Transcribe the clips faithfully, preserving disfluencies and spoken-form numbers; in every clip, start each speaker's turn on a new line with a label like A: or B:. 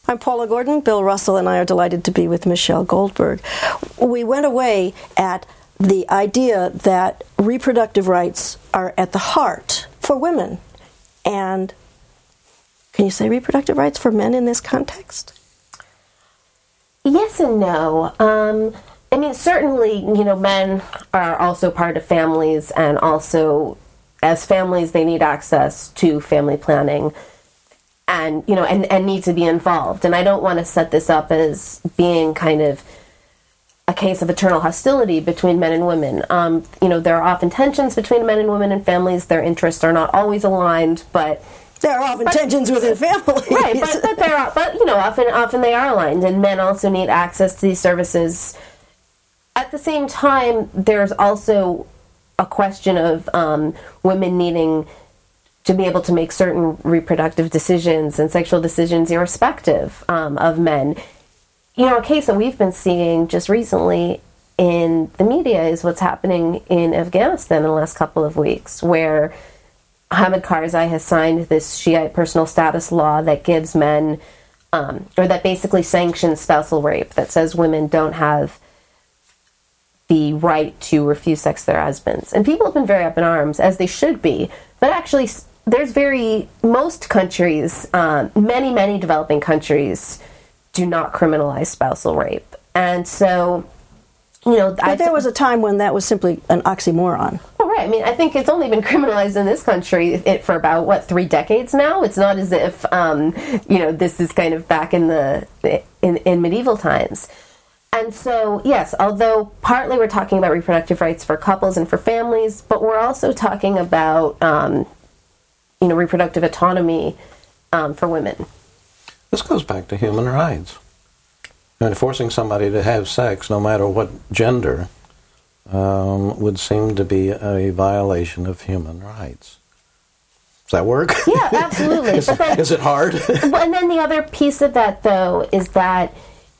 A: I'm Paula Gordon. Bill Russell and I are delighted to be with Michelle Goldberg. We went away at the idea that reproductive rights are at the heart for women. And can you say reproductive rights for men in this context?
B: Yes and no. Um, I mean, certainly, you know, men are also part of families, and also as families, they need access to family planning. And, you know, and, and need to be involved. And I don't want to set this up as being kind of a case of eternal hostility between men and women. Um, you know, there are often tensions between men and women in families. Their interests are not always aligned, but
A: there are often
B: but,
A: tensions within families,
B: right? But but there are, but you know, often often they are aligned, and men also need access to these services. At the same time, there's also a question of um, women needing to be able to make certain reproductive decisions and sexual decisions irrespective um, of men. You know, a case that we've been seeing just recently in the media is what's happening in Afghanistan in the last couple of weeks, where Hamid Karzai has signed this Shiite personal status law that gives men, um, or that basically sanctions spousal rape, that says women don't have the right to refuse sex to their husbands. And people have been very up in arms, as they should be, but actually there's very, most countries, um, many, many developing countries do not criminalize spousal rape. And so, you know...
A: But I th- there was a time when that was simply an oxymoron.
B: Oh, right. I mean, I think it's only been criminalized in this country it, for about, what, three decades now? It's not as if, um, you know, this is kind of back in the, in, in medieval times. And so, yes, although partly we're talking about reproductive rights for couples and for families, but we're also talking about... Um, you know, reproductive autonomy um, for women.
C: This goes back to human rights. And forcing somebody to have sex, no matter what gender, um, would seem to be a violation of human rights. Does that work?
B: Yeah, absolutely.
C: is,
B: but then,
C: is it hard?
B: And then the other piece of that, though, is that,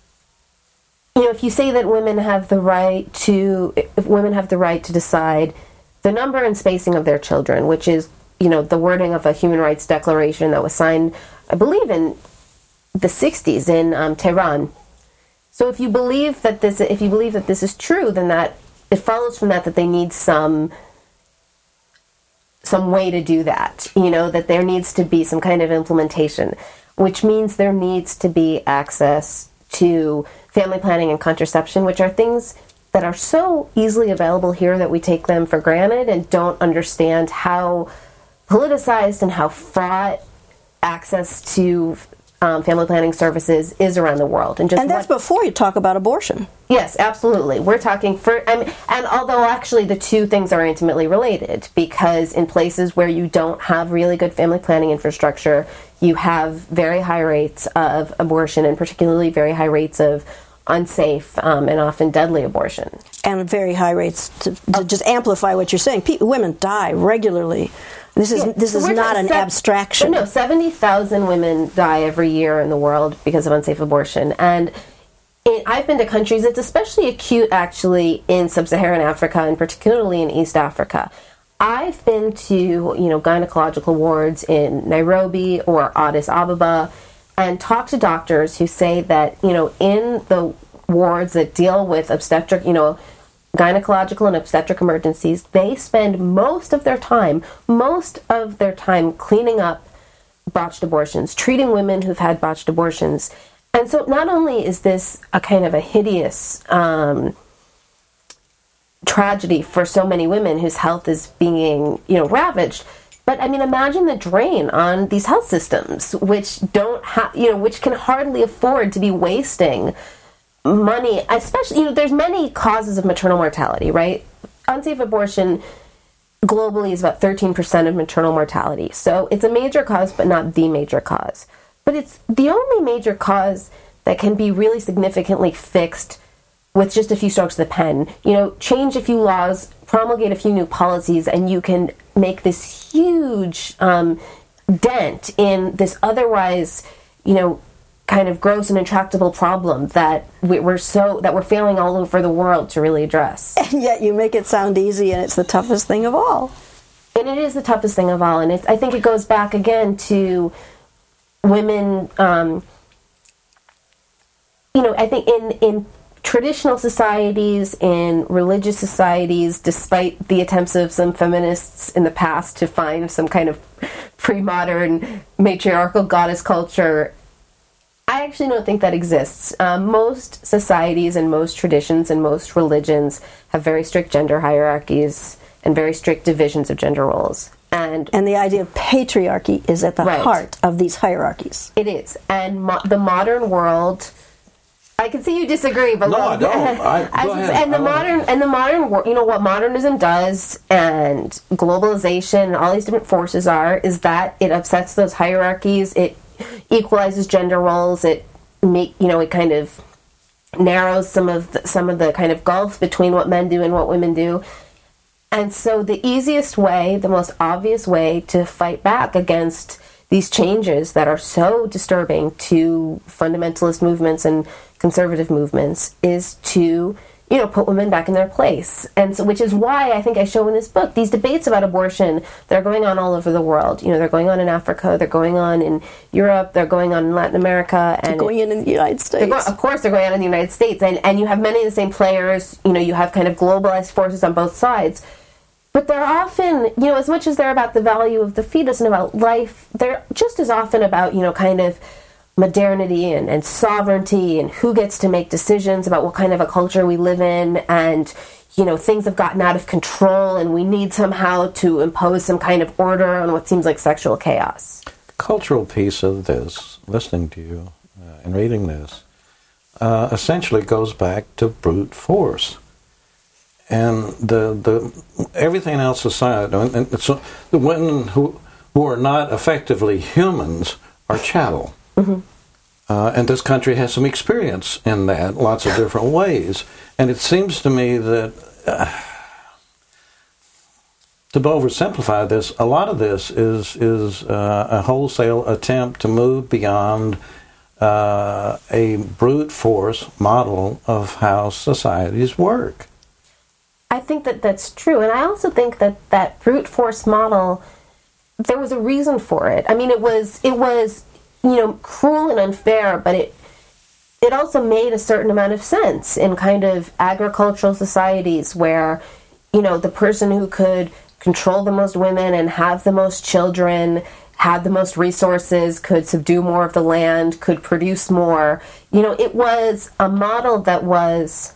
B: you know, if you say that women have the right to, if women have the right to decide the number and spacing of their children, which is, you know, the wording of a human rights declaration that was signed, I believe, in the sixties in um, Tehran. So if you believe that this, if you believe that this is true, then that it follows from that that they need some some way to do that. You know, that there needs to be some kind of implementation, which means there needs to be access to family planning and contraception, which are things that are so easily available here that we take them for granted and don't understand how politicized and how fraught access to um, family planning services is around the world. And, just
A: and that's what, before you talk about abortion.
B: Yes, absolutely. We're talking for, I mean, and although actually the two things are intimately related, because in places where you don't have really good family planning infrastructure, you have very high rates of abortion, and particularly very high rates of unsafe um, and often deadly abortion.
A: And very high rates, to, to just amplify what you're saying. People, women die regularly. This is
B: yeah,
A: this
B: so
A: is not an se- abstraction.
B: No, seventy thousand women die every year in the world because of unsafe abortion. And it, I've been to countries, it's especially acute actually in sub-Saharan Africa and particularly in East Africa. I've been to, you know, gynecological wards in Nairobi or Addis Ababa and talked to doctors who say that, you know, in the wards that deal with obstetric, you know, gynecological and obstetric emergencies, they spend most of their time, most of their time cleaning up botched abortions, treating women who've had botched abortions. And so not only is this a kind of a hideous um, tragedy for so many women whose health is being, you know, ravaged, but I mean, imagine the drain on these health systems, which don't have, you know, which can hardly afford to be wasting money, especially, you know, there's many causes of maternal mortality, right? Unsafe abortion globally is about thirteen percent of maternal mortality. So it's a major cause, but not the major cause. But it's the only major cause that can be really significantly fixed with just a few strokes of the pen. You know, change a few laws, promulgate a few new policies, and you can make this huge um, dent in this otherwise, you know, kind of gross and intractable problem that we're so that we're failing all over the world to really address.
A: And yet you make it sound easy, and it's the toughest thing of all.
B: And it is the toughest thing of all. And it's, I think it goes back again to women um, you know, I think in in traditional societies, in religious societies, despite the attempts of some feminists in the past to find some kind of pre-modern matriarchal goddess culture, I actually don't think that exists. Um, most societies and most traditions and most religions have very strict gender hierarchies and very strict divisions of gender roles. And
A: and the idea of patriarchy is at the
B: right.
A: heart of these hierarchies.
B: It is. And mo- the modern world, I can see you disagree, but
C: no, I don't. I, go
B: as,
C: ahead.
B: and the
C: I
B: modern and the modern world, you know what modernism does, and globalization, and all these different forces are, is that it upsets those hierarchies. It equalizes gender roles. It make you know it kind of narrows some of the, some of the kind of gulf between what men do and what women do. And so the easiest way, the most obvious way to fight back against these changes that are so disturbing to fundamentalist movements and conservative movements is to, you know, put women back in their place. And so, which is why I think I show in this book these debates about abortion that are going on all over the world. You know, they're going on in Africa, they're going on in Europe, they're going on in Latin America, and
A: they're going in in the United States.
B: Going, of course, they're going on in the United States, and and you have many of the same players. You know, you have kind of globalized forces on both sides. But they're often, you know, as much as they're about the value of the fetus and about life, they're just as often about, you know, kind of modernity and, and sovereignty and who gets to make decisions about what kind of a culture we live in, and, you know, things have gotten out of control and we need somehow to impose some kind of order on what seems like sexual chaos.
C: The cultural piece of this, listening to you uh, and reading this, uh, essentially goes back to brute force. And the the everything else aside, and so the women who who are not effectively humans are chattel, mm-hmm. uh, and this country has some experience in that, lots of different ways. And it seems to me that uh, to oversimplify this, a lot of this is is uh, a wholesale attempt to move beyond uh, a brute force model of how societies work.
B: I think that that's true. And I also think that that brute force model, there was a reason for it. I mean, it was, it was, you know, cruel and unfair, but it, it also made a certain amount of sense in kind of agricultural societies where, you know, the person who could control the most women and have the most children, had the most resources, could subdue more of the land, could produce more. You know, it was a model that was,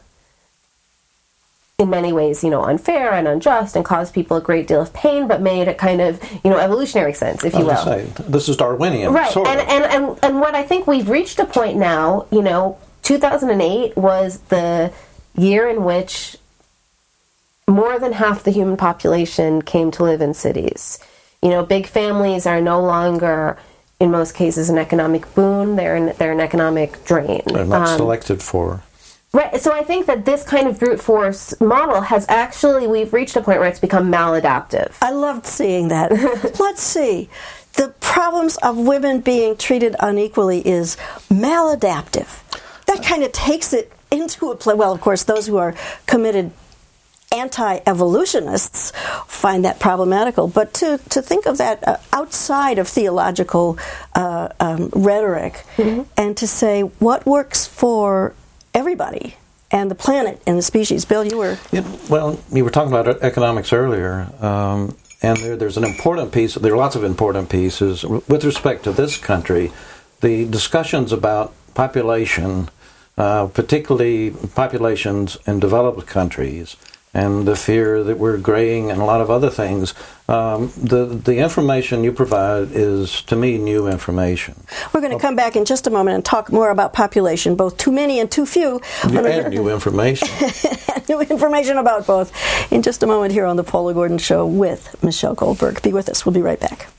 B: in many ways, you know, unfair and unjust and caused people a great deal of pain, but made a kind of, you know, evolutionary sense, if you will.
C: Say, this is Darwinian,
B: right?
C: Sort
B: and,
C: of.
B: and and and what I think we've reached a point now, you know, two thousand eight was the year in which more than half the human population came to live in cities. You know, big families are no longer, in most cases, an economic boon. They're an, they're an economic drain.
C: They're not
B: um,
C: selected for.
B: Right, so I think that this kind of brute force model has actually, we've reached a point where it's become maladaptive.
A: I loved seeing that. Let's see. The problems of women being treated unequally is maladaptive. That kind of takes it into a play. Well, of course, those who are committed anti-evolutionists find that problematical. But to, to think of that uh, outside of theological uh, um, rhetoric, mm-hmm. and to say what works for everybody and the planet and the species. Bill, you were...
C: Yeah, well, you were talking about economics earlier, um, and there, there's an important piece, there are lots of important pieces. With respect to this country, the discussions about population, uh, particularly populations in developed countries, and the fear that we're graying and a lot of other things, um, the the information you provide is, to me, new information.
A: We're going to come back in just a moment and talk more about population, both too many and too few.
C: And new information.
A: New information about both in just a moment here on The Paula Gordon Show with Michelle Goldberg. Be with us. We'll be right back.